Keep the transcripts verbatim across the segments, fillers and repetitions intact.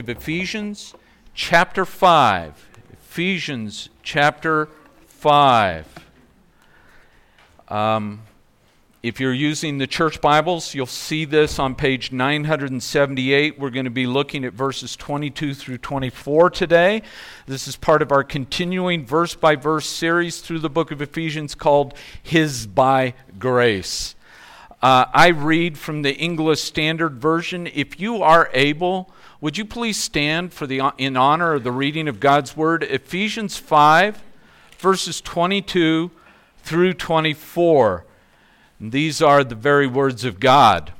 Ephesians chapter five. Ephesians chapter five. Um, if you're using the church Bibles, you'll see this on page nine seventy-eight. We're going to be looking at verses twenty-two through twenty-four today. This is part of our continuing verse-by-verse series through the book of Ephesians called His by Grace. Uh, I read from the English Standard Version. If you are able, would you please stand for the in honor of the reading of God's Word? Ephesians five, verses twenty-two through twenty-four. And these are the very words of God.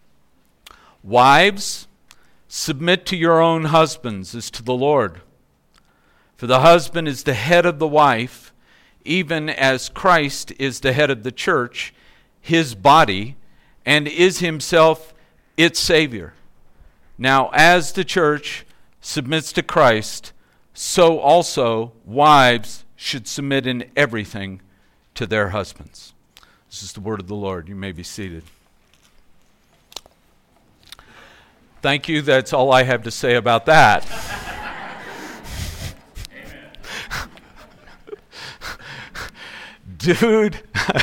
Wives, submit to your own husbands as to the Lord. For the husband is the head of the wife, even as Christ is the head of the church, his body, and is himself its Savior. Now, as the church submits to Christ, so also wives should submit in everything to their husbands. This is the word of the Lord. You may be seated. Thank you. That's all I have to say about that. Dude.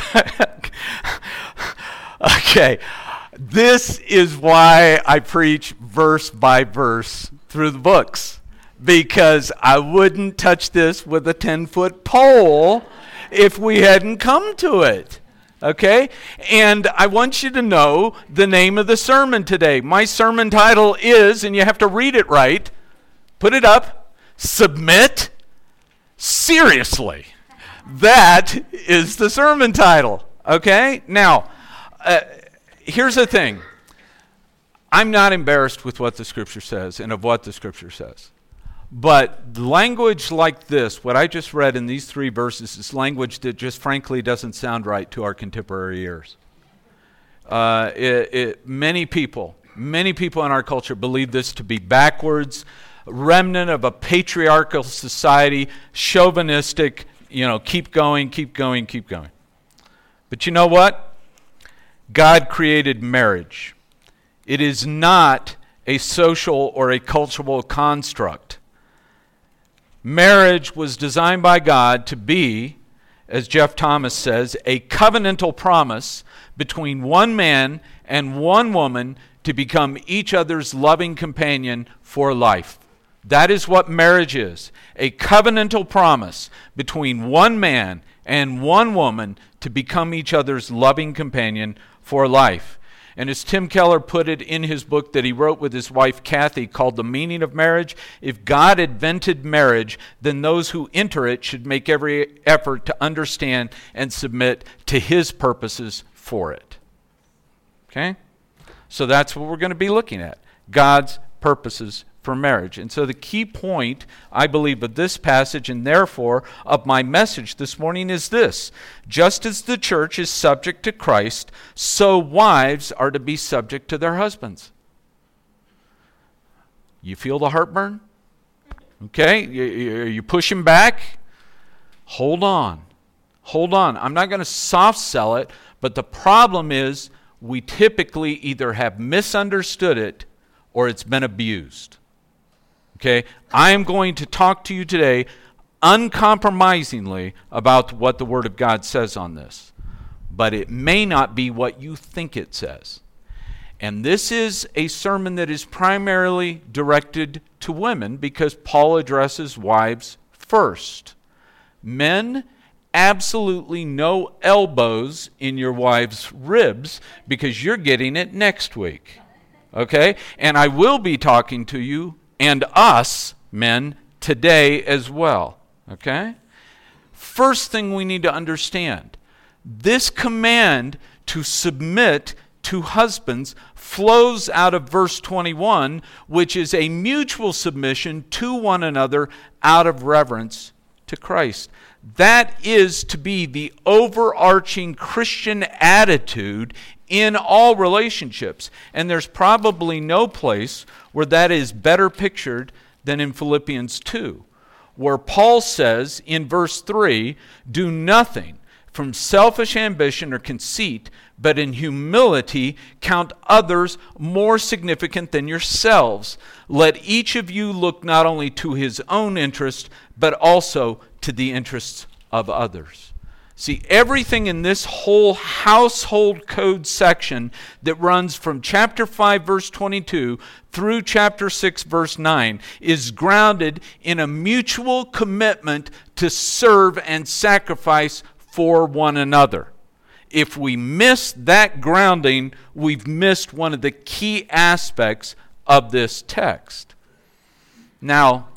Okay. This is why I preach verse by verse through the books, because I wouldn't touch this with a ten-foot pole if we hadn't come to it, okay? And I want you to know the name of the sermon today. My sermon title is, and you have to read it right, put it up, Submit Seriously. That is the sermon title, okay? Now, uh, here's the thing. I'm not embarrassed with what the Scripture says and of what the Scripture says. But language like this, what I just read in these three verses, is language that just frankly doesn't sound right to our contemporary ears. Uh, it, it, many people, many people in our culture believe this to be backwards, remnant of a patriarchal society, chauvinistic, you know, keep going, keep going, keep going. But you know what? God created marriage. It is not a social or a cultural construct. Marriage was designed by God to be, as Jeff Thomas says, a covenantal promise between one man and one woman to become each other's loving companion for life. That is what marriage is, a covenantal promise between one man and one woman to become each other's loving companion for life. And as Tim Keller put it in his book that he wrote with his wife Kathy called The Meaning of Marriage, if God invented marriage, then those who enter it should make every effort to understand and submit to his purposes for it. Okay? So that's what we're going to be looking at, God's purposes for marriage. And so the key point, I believe, of this passage and therefore of my message this morning is this: just as the church is subject to Christ, so wives are to be subject to their husbands. You feel the heartburn? Okay, you, you, you pushing back? Hold on. Hold on. I'm not going to soft sell it, but the problem is we typically either have misunderstood it or it's been abused. Okay, I am going to talk to you today uncompromisingly about what the Word of God says on this. But it may not be what you think it says. And this is a sermon that is primarily directed to women because Paul addresses wives first. Men, absolutely no elbows in your wife's ribs because you're getting it next week. Okay, and I will be talking to you and us, men, today as well. Okay? First thing we need to understand, this command to submit to husbands flows out of verse twenty-one, which is a mutual submission to one another out of reverence to Christ. That is to be the overarching Christian attitude in all relationships. And there's probably no place where that is better pictured than in Philippians two, where Paul says in verse three, do nothing from selfish ambition or conceit, but in humility count others more significant than yourselves. Let each of you look not only to his own interest, but also to the interests of others. See, everything in this whole household code section that runs from chapter five, verse twenty-two, through chapter six, verse nine, is grounded in a mutual commitment to serve and sacrifice for one another. If we miss that grounding, we've missed one of the key aspects of this text. Now,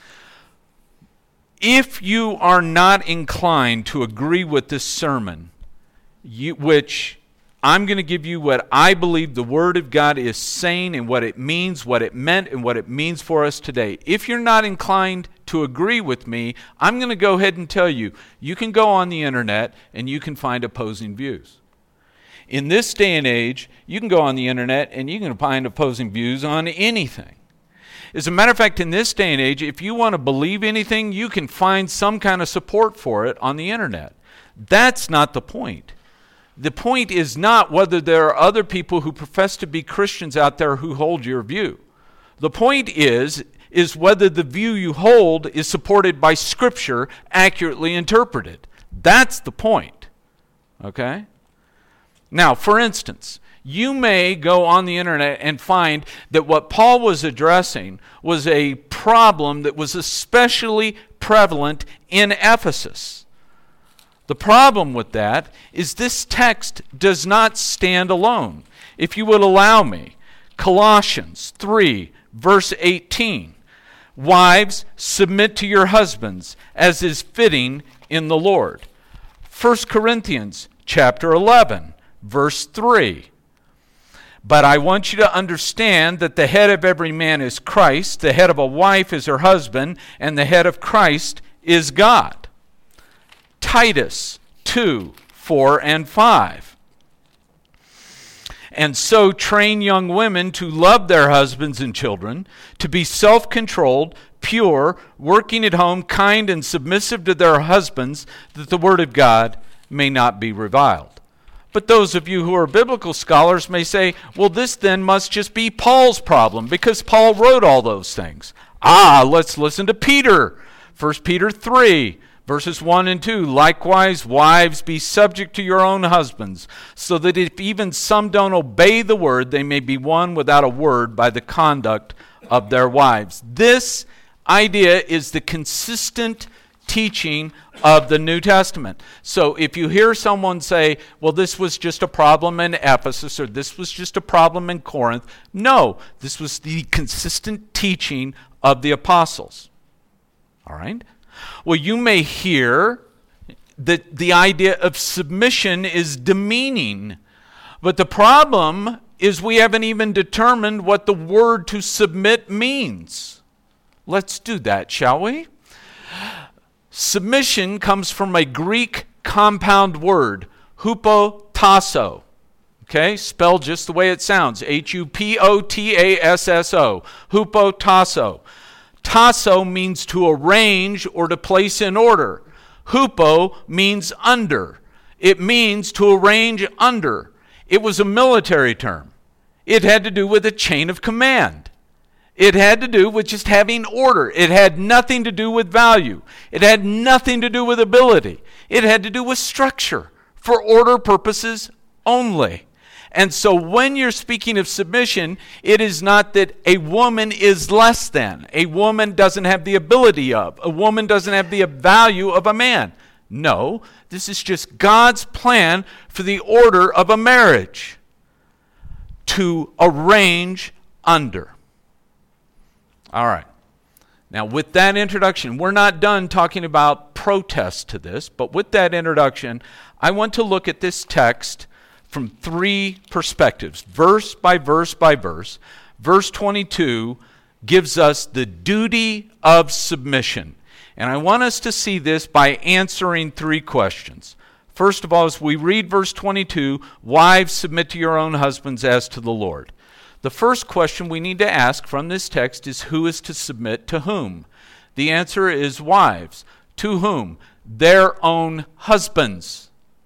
if you are not inclined to agree with this sermon, you, which I'm going to give you what I believe the Word of God is saying and what it means, what it meant, and what it means for us today. If you're not inclined to agree with me, I'm going to go ahead and tell you, you can go on the internet and you can find opposing views. In this day and age, you can go on the internet and you can find opposing views on anything. As a matter of fact, in this day and age, if you want to believe anything, you can find some kind of support for it on the internet. That's not the point. The point is not whether there are other people who profess to be Christians out there who hold your view. The point is, is whether the view you hold is supported by Scripture accurately interpreted. That's the point. Okay? Now, for instance, you may go on the internet and find that what Paul was addressing was a problem that was especially prevalent in Ephesus. The problem with that is this text does not stand alone. If you would allow me, Colossians three, verse eighteen. Wives, submit to your husbands, as is fitting in the Lord. First Corinthians chapter eleven, verse three. But I want you to understand that the head of every man is Christ, the head of a wife is her husband, and the head of Christ is God. Titus two, four, and five. And so train young women to love their husbands and children, to be self-controlled, pure, working at home, kind, and submissive to their husbands, that the word of God may not be reviled. But those of you who are biblical scholars may say, well, this then must just be Paul's problem, because Paul wrote all those things. Ah, let's listen to Peter. First Peter three, verses one and two. Likewise, wives, be subject to your own husbands, so that if even some don't obey the word, they may be won without a word by the conduct of their wives. This idea is the consistent teaching of the New Testament. So if you hear someone say, well, this was just a problem in Ephesus, or this was just a problem in Corinth, no, this was the consistent teaching of the apostles. All right? Well, you may hear that the idea of submission is demeaning, but the problem is we haven't even determined what the word to submit means. Let's do that, shall we? Submission comes from a Greek compound word, hupotasso. Okay, spelled just the way it sounds, H U P O T A S S O, hupotasso. Tasso means to arrange or to place in order. Hupo means under. It means to arrange under. It was a military term. It had to do with a chain of command. It had to do with just having order. It had nothing to do with value. It had nothing to do with ability. It had to do with structure for order purposes only. And so when you're speaking of submission, it is not that a woman is less than. A woman doesn't have the ability of. A woman doesn't have the value of a man. No, this is just God's plan for the order of a marriage. To arrange under. All right. Now, with that introduction, we're not done talking about protest to this, but with that introduction, I want to look at this text from three perspectives, verse by verse by verse. Verse twenty-two gives us the duty of submission. And I want us to see this by answering three questions. First of all, as we read verse twenty-two, wives, submit to your own husbands as to the Lord. The first question we need to ask from this text is, who is to submit to whom? The answer is wives. To whom? Their own husbands.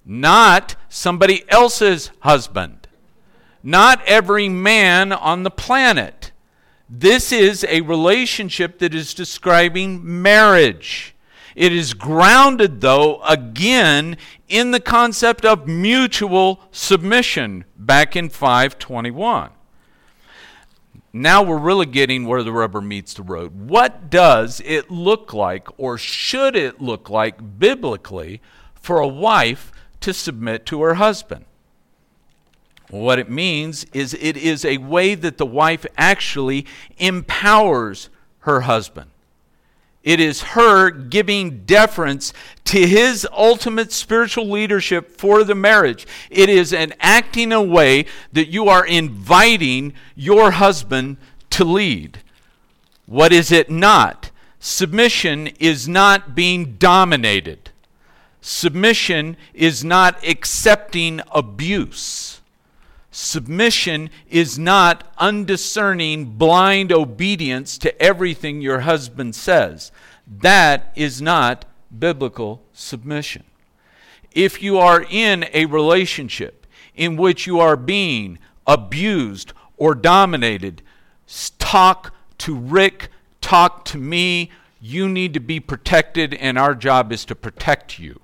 not somebody else's husband, not every man on the planet. This is a relationship that is describing marriage. It is grounded, though, again, in the concept of mutual submission back in five twenty-one. Now we're really getting where the rubber meets the road. What does it look like, or should it look like biblically, for a wife to submit to her husband? What it means is it is a way that the wife actually empowers her husband. It is her giving deference to his ultimate spiritual leadership for the marriage. It is an acting a way that you are inviting your husband to lead. What is it not? Submission is not being dominated. Submission is not accepting abuse. Submission is not undiscerning, blind obedience to everything your husband says. That is not biblical submission. If you are in a relationship in which you are being abused or dominated, talk to Rick, talk to me. You need to be protected, and our job is to protect you.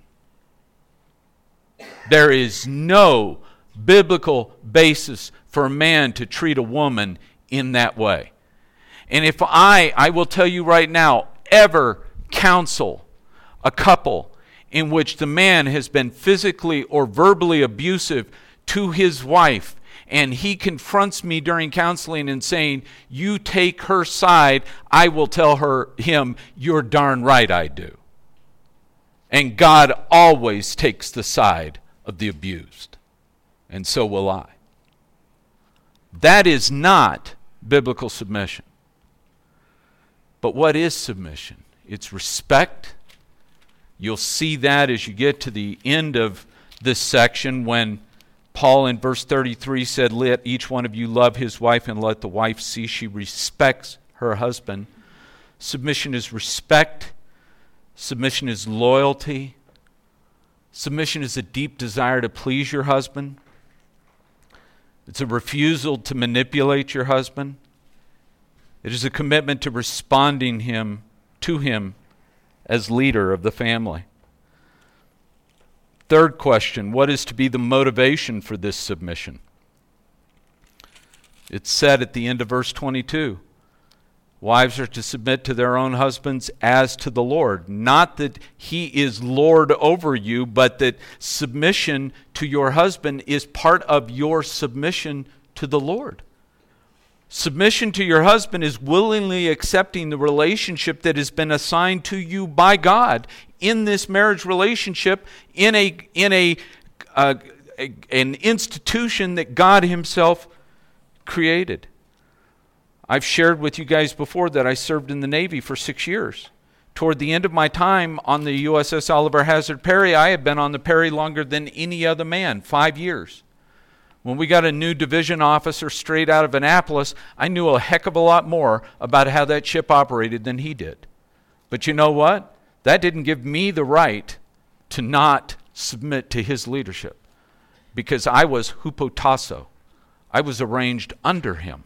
There is no biblical basis for a man to treat a woman in that way. And if I, I will tell you right now, ever counsel a couple in which the man has been physically or verbally abusive to his wife, and he confronts me during counseling and saying, you take her side, I will tell her, him, you're darn right I do. And God always takes the side of the abused. And so will I. That is not biblical submission. But what is submission? It's respect. You'll see that as you get to the end of this section when Paul in verse thirty-three said, let each one of you love his wife and let the wife see she respects her husband. Submission is respect. Submission is loyalty. Submission is a deep desire to please your husband. It's a refusal to manipulate your husband. It is a commitment to responding him to him as leader of the family. Third question, what is to be the motivation for this submission? It's said at the end of verse twenty-two, wives are to submit to their own husbands as to the Lord. Not that he is Lord over you, but that submission to your husband is part of your submission to the Lord. Submission to your husband is willingly accepting the relationship that has been assigned to you by God in this marriage relationship, in a in a, uh, a an institution that God himself created. I've shared with you guys before that I served in the Navy for six years. Toward the end of my time on the U S S Oliver Hazard Perry, I had been on the Perry longer than any other man, five years. When we got a new division officer straight out of Annapolis, I knew a heck of a lot more about how that ship operated than he did. But you know what? That didn't give me the right to not submit to his leadership, because I was hupotasso. I was arranged under him.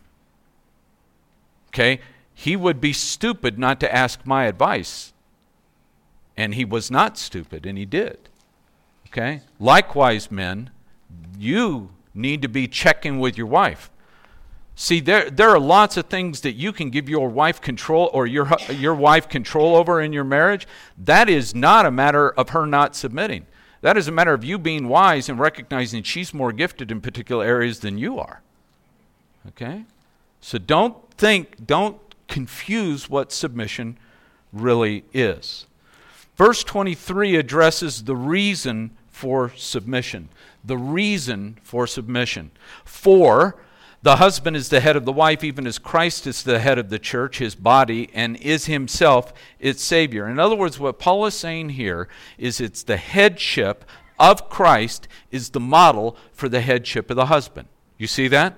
Okay? He would be stupid not to ask my advice. And he was not stupid, and he did. Okay? Likewise, men, you need to be checking with your wife. See, there there are lots of things that you can give your wife control or your your wife control over in your marriage. That is not a matter of her not submitting. That is a matter of you being wise and recognizing she's more gifted in particular areas than you are. Okay? So don't think, don't confuse what submission really is. Verse twenty-three addresses the reason for submission. The reason for submission. For the husband is the head of the wife, even as Christ is the head of the church, his body, and is himself its Savior. In other words, what Paul is saying here is it's the headship of Christ is the model for the headship of the husband. You see that?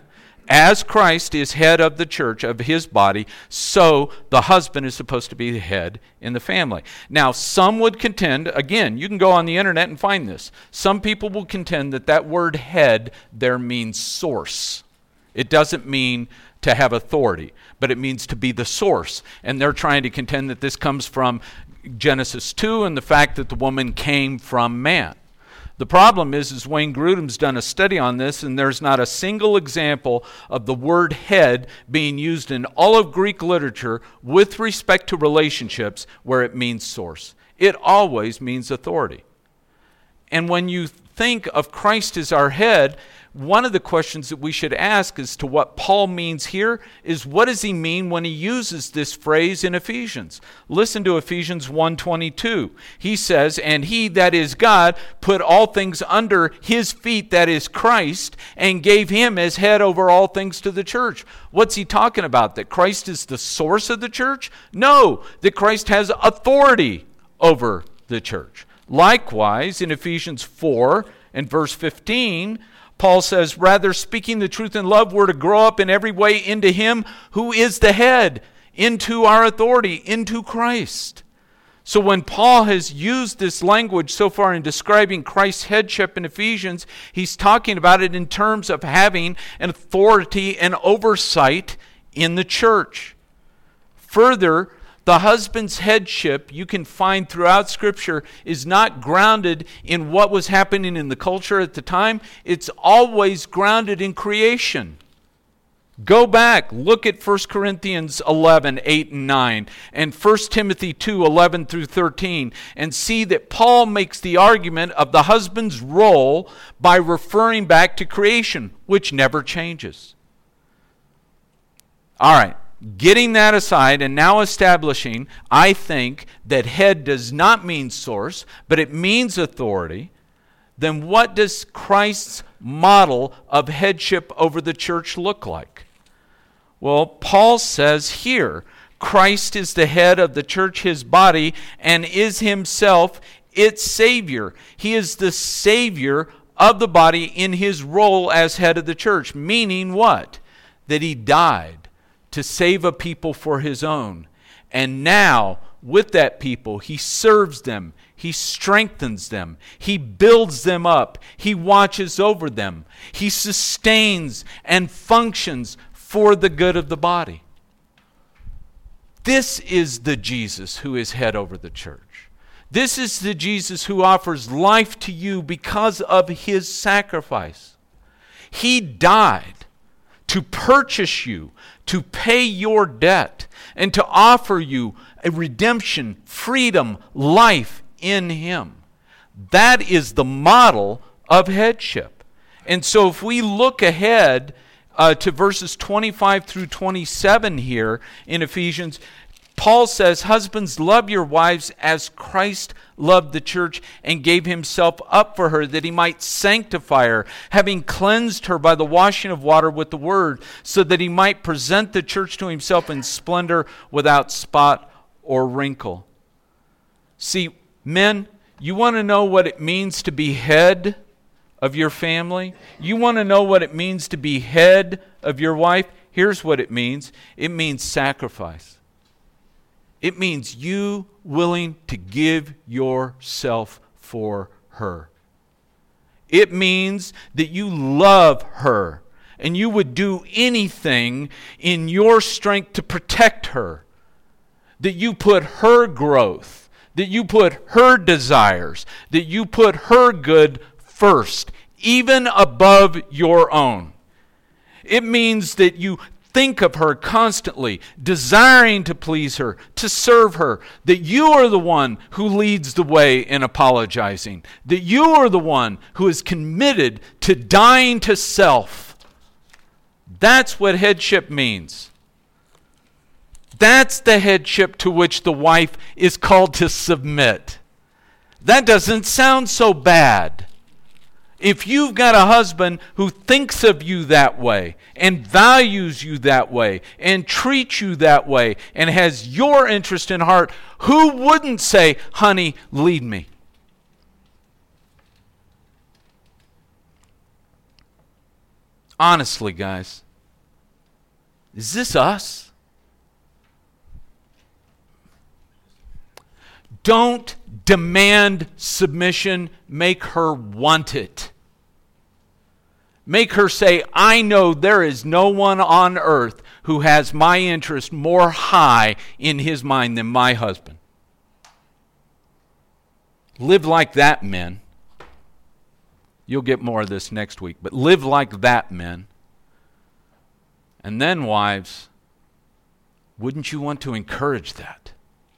as Christ is head of the church, of his body, so the husband is supposed to be the head in the family. Now, some would contend, again, you can go on the internet and find this. Some people will contend that that word head there means source. It doesn't mean to have authority, but it means to be the source. And they're trying to contend that this comes from Genesis two and the fact that the woman came from man. The problem is, is Wayne Grudem's done a study on this, and there's not a single example of the word head being used in all of Greek literature with respect to relationships where it means source. It always means authority. And when you think of Christ as our head, one of the questions that we should ask as to what Paul means here is, what does he mean when he uses this phrase in Ephesians? Listen to Ephesians one twenty-two. He says, "And he, that is God, put all things under his feet, that is Christ, and gave him as head over all things to the church." What's he talking about? That Christ is the source of the church? No, that Christ has authority over the church. Likewise, in Ephesians four and verse fifteen, Paul says, "Rather, speaking the truth in love, we're to grow up in every way into him who is the head, into our authority, into Christ." So when Paul has used this language so far in describing Christ's headship in Ephesians, he's talking about it in terms of having an authority and oversight in the church. Further, the husband's headship, you can find throughout Scripture, is not grounded in what was happening in the culture at the time. It's always grounded in creation. Go back, look at First Corinthians eleven, eight and nine, and First Timothy two, eleven through thirteen, and see that Paul makes the argument of the husband's role by referring back to creation, which never changes. All right. Getting that aside and now establishing, I think, that head does not mean source, but it means authority, then what does Christ's model of headship over the church look like? Well, Paul says here, Christ is the head of the church, his body, and is himself its Savior. He is the Savior of the body in his role as head of the church, meaning what? That he died to save a people for his own. And now, with that people, he serves them. He strengthens them. He builds them up. He watches over them. He sustains and functions for the good of the body. This is the Jesus who is head over the church. This is the Jesus who offers life to you because of his sacrifice. He died to purchase you, to pay your debt, and to offer you a redemption, freedom, life in him. That is the model of headship. And so if we look ahead uh, to verses twenty-five through twenty-seven here in Ephesians, Paul says, "Husbands, love your wives as Christ loved the church and gave himself up for her, that he might sanctify her, having cleansed her by the washing of water with the word, so that he might present the church to himself in splendor, without spot or wrinkle." See, men, you want to know what it means to be head of your family? You want to know what it means to be head of your wife? Here's what it means. It means sacrifice. It means you willing to give yourself for her. It means that you love her and you would do anything in your strength to protect her. That you put her growth, that you put her desires, that you put her good first, even above your own. It means that you think of her constantly, desiring to please her, to serve her, that you are the one who leads the way in apologizing, that you are the one who is committed to dying to self. That's what headship means. That's the headship to which the wife is called to submit. That doesn't sound so bad. If you've got a husband who thinks of you that way and values you that way and treats you that way and has your interest in heart, who wouldn't say, "Honey, lead me"? Honestly, guys, Is this us? Don't demand submission. Make her want it. Make her say, I know there is no one on earth who has my interest more high in his mind than my husband. Live like that, men. You'll get more of this next week, but live like that, men. And then, wives, wouldn't you want to encourage that?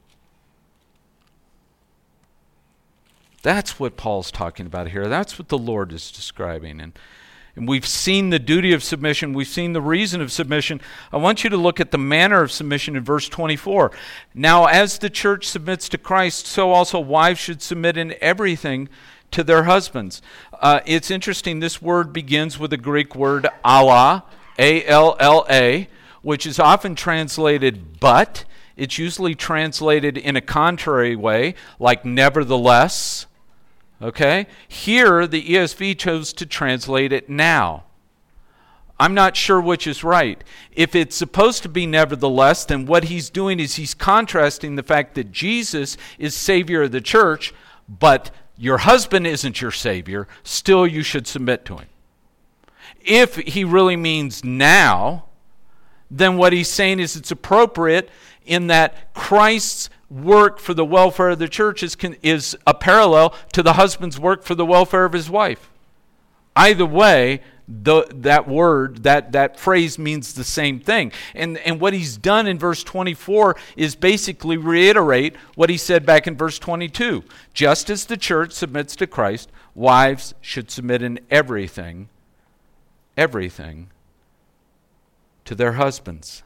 That's what Paul's talking about here. That's what the Lord is describing. And, and we've seen the duty of submission. We've seen the reason of submission. I want you to look at the manner of submission in verse twenty-four. Now, as the church submits to Christ, so also wives should submit in everything to their husbands. Uh, it's interesting, this word begins with the Greek word alla, A L L A, which is often translated but. It's usually translated in a contrary way, like nevertheless. Okay? Here, the E S V chose to translate it now. I'm not sure which is right. If it's supposed to be nevertheless, then what he's doing is he's contrasting the fact that Jesus is Savior of the church, but your husband isn't your Savior. Still, you should submit to him. If he really means now, then what he's saying is it's appropriate in that Christ's work for the welfare of the church is, is a parallel to the husband's work for the welfare of his wife. Either way, the, that word, that, that phrase means the same thing. And, and what he's done in verse twenty-four is basically reiterate what he said back in verse twenty-two. Just as the church submits to Christ, wives should submit in everything, everything, to their husbands.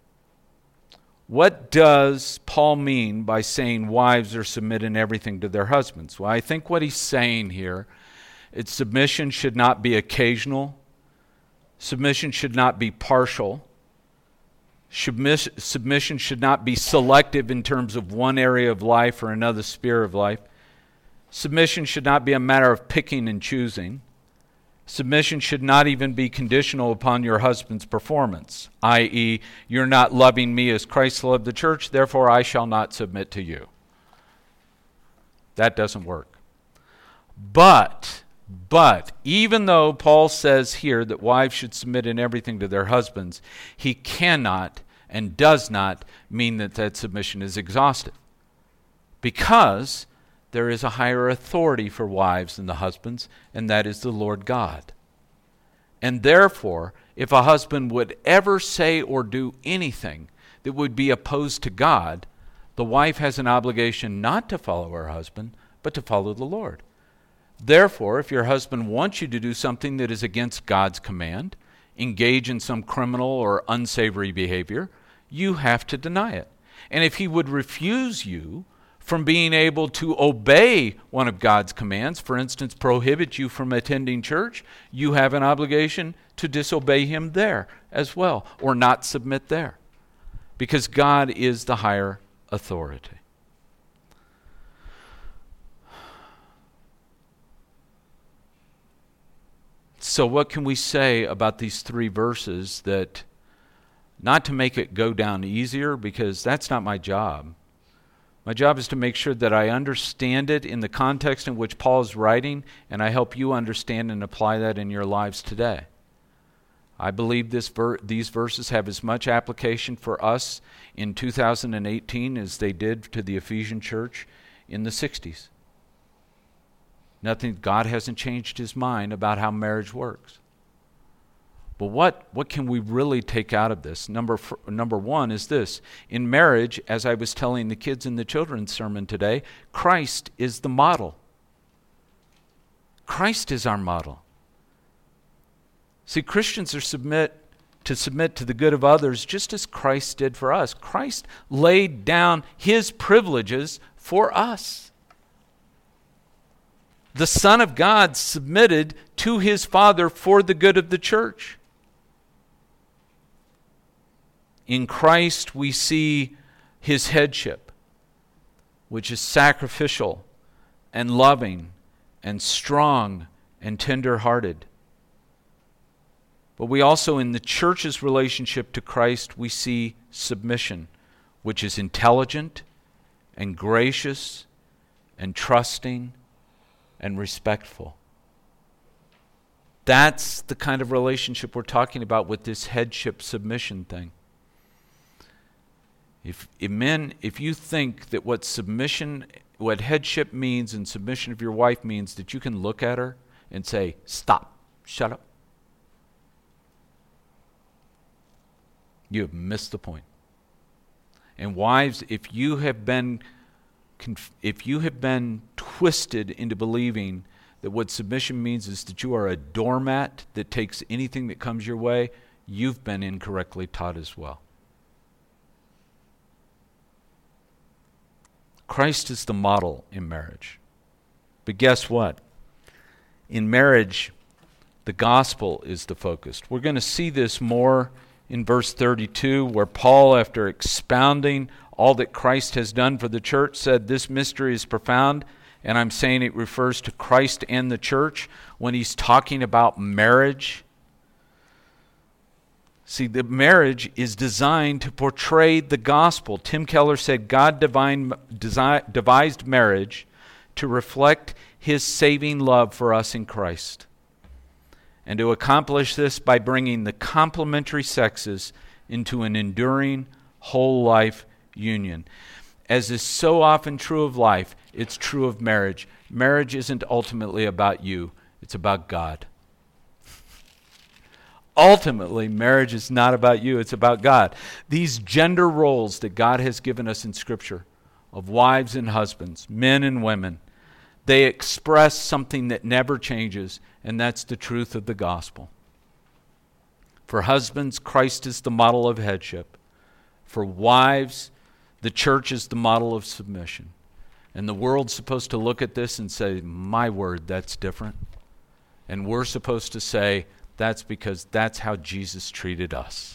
What does Paul mean by saying wives are submit in everything to their husbands? Well, I think what he's saying here, it's submission should not be occasional. Submission should not be partial. Submission should not be selective in terms of one area of life or another sphere of life. Submission should not be a matter of picking and choosing. Submission should not even be conditional upon your husband's performance, that is, you're not loving me as Christ loved the church, therefore I shall not submit to you. That doesn't work. But, but, even though Paul says here that wives should submit in everything to their husbands, he cannot and does not mean that that submission is exhaustive. Because there is a higher authority for wives than the husbands, and that is the Lord God. And therefore, if a husband would ever say or do anything that would be opposed to God, the wife has an obligation not to follow her husband, but to follow the Lord. Therefore, if your husband wants you to do something that is against God's command, engage in some criminal or unsavory behavior, you have to deny it. And if he would refuse you from being able to obey one of God's commands, for instance, prohibit you from attending church, you have an obligation to disobey him there as well, or not submit there, because God is the higher authority. So what can we say about these three verses that, not to make it go down easier, because that's not my job. My job is to make sure that I understand it in the context in which Paul is writing, and I help you understand and apply that in your lives today. I believe this ver- these verses have as much application for us in two thousand eighteen as they did to the Ephesian church in the sixties. Nothing, God hasn't changed his mind about how marriage works. But what, what can we really take out of this? Number, number one is this. In marriage, as I was telling the kids in the children's sermon today, Christ is the model. Christ is our model. See, Christians are submit to submit to the good of others just as Christ did for us. Christ laid down his privileges for us. The Son of God submitted to his Father for the good of the church. In Christ we see his headship, which is sacrificial and loving and strong and tender-hearted. But we also, in the church's relationship to Christ, we see submission, which is intelligent and gracious and trusting and respectful. That's the kind of relationship we're talking about with this headship submission thing. If, if men, if you think that what submission, what headship means and submission of your wife means that you can look at her and say, stop, shut up, you have missed the point. And wives, if you have been if you have been twisted into believing that what submission means is that you are a doormat that takes anything that comes your way, you've been incorrectly taught as well. Christ is the model in marriage. But guess what? In marriage, the gospel is the focus. We're going to see this more in verse thirty-two, where Paul, after expounding all that Christ has done for the church, said this mystery is profound, and I'm saying it refers to Christ and the church when he's talking about marriage. See, the marriage is designed to portray the gospel. Tim Keller said God divine, desi, devised marriage to reflect his saving love for us in Christ, and to accomplish this by bringing the complementary sexes into an enduring whole life union. As is so often true of life, it's true of marriage. Marriage isn't ultimately about you, it's about God. Ultimately, marriage is not about you, it's about God. These gender roles that God has given us in Scripture, of wives and husbands, men and women, they express something that never changes, and that's the truth of the gospel. For husbands, Christ is the model of headship. For wives, the church is the model of submission. And the world's supposed to look at this and say, my word, that's different. And we're supposed to say, that's because that's how Jesus treated us.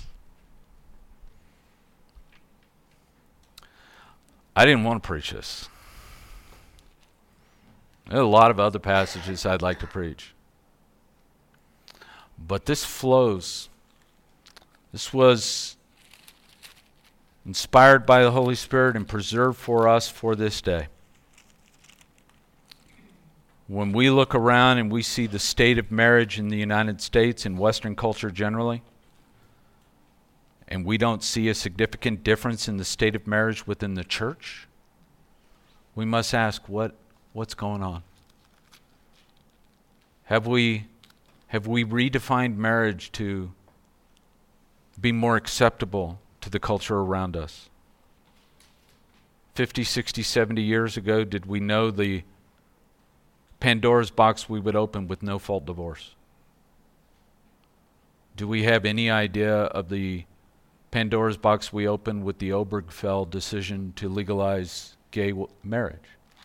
I didn't want to preach this. There are a lot of other passages I'd like to preach. But this flows. This was inspired by the Holy Spirit and preserved for us for this day. When we look around and we see the state of marriage in the United States and Western culture generally, and we don't see a significant difference in the state of marriage within the church, we must ask, what what's going on? Have we have we redefined marriage to be more acceptable to the culture around us? fifty, sixty, seventy years ago, did we know the Pandora's box we would open with no-fault divorce? Do we have any idea of the Pandora's box we opened with the Obergefell decision to legalize gay w- marriage?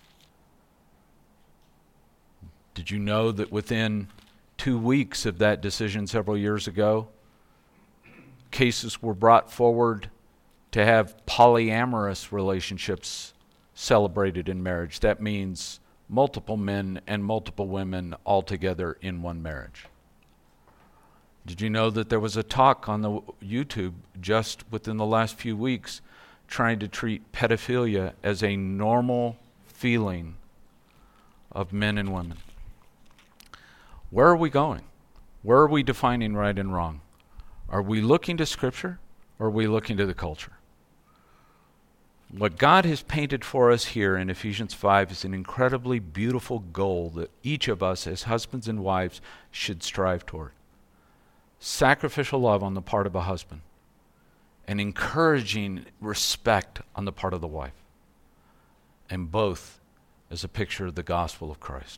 Did you know that within two weeks of that decision several years ago, cases were brought forward to have polyamorous relationships celebrated in marriage? That means multiple men and multiple women all together in one marriage. Did you know that there was a talk on the YouTube just within the last few weeks trying to treat pedophilia as a normal feeling of men and women? Where are we going? Where are we defining right and wrong? Are we looking to Scripture or are we looking to the culture? What God has painted for us here in Ephesians five is an incredibly beautiful goal that each of us as husbands and wives should strive toward. Sacrificial love on the part of a husband and encouraging respect on the part of the wife. And both as a picture of the gospel of Christ.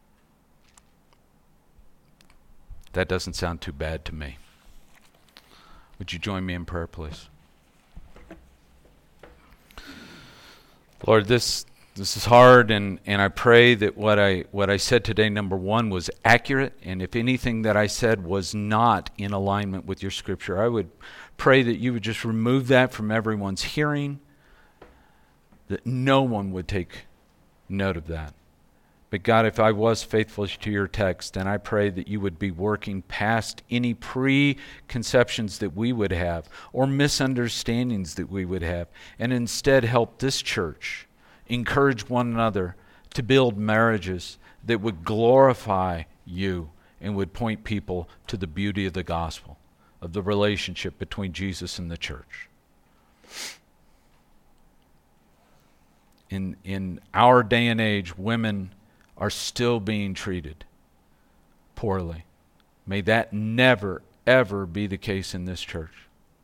That doesn't sound too bad to me. Would you join me in prayer, please? Lord, this this is hard, and, and I pray that what I what I said today, number one, was accurate, and if anything that I said was not in alignment with your Scripture, I would pray that you would just remove that from everyone's hearing, that no one would take note of that, But God, if I was faithful to your text, then I pray that you would be working past any preconceptions that we would have or misunderstandings that we would have, and instead help this church encourage one another to build marriages that would glorify you and would point people to the beauty of the gospel, of the relationship between Jesus and the church. In, in our day and age, women are still being treated poorly. May that never, ever be the case in this church.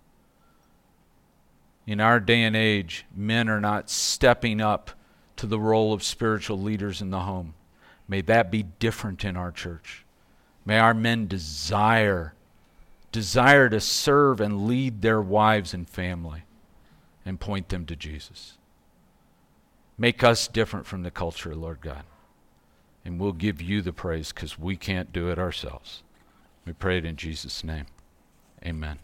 In our day and age, men are not stepping up to the role of spiritual leaders in the home. May that be different in our church. May our men desire, desire to serve and lead their wives and family and point them to Jesus. Make us different from the culture, Lord God. And we'll give you the praise because we can't do it ourselves. We pray it in Jesus' name. Amen.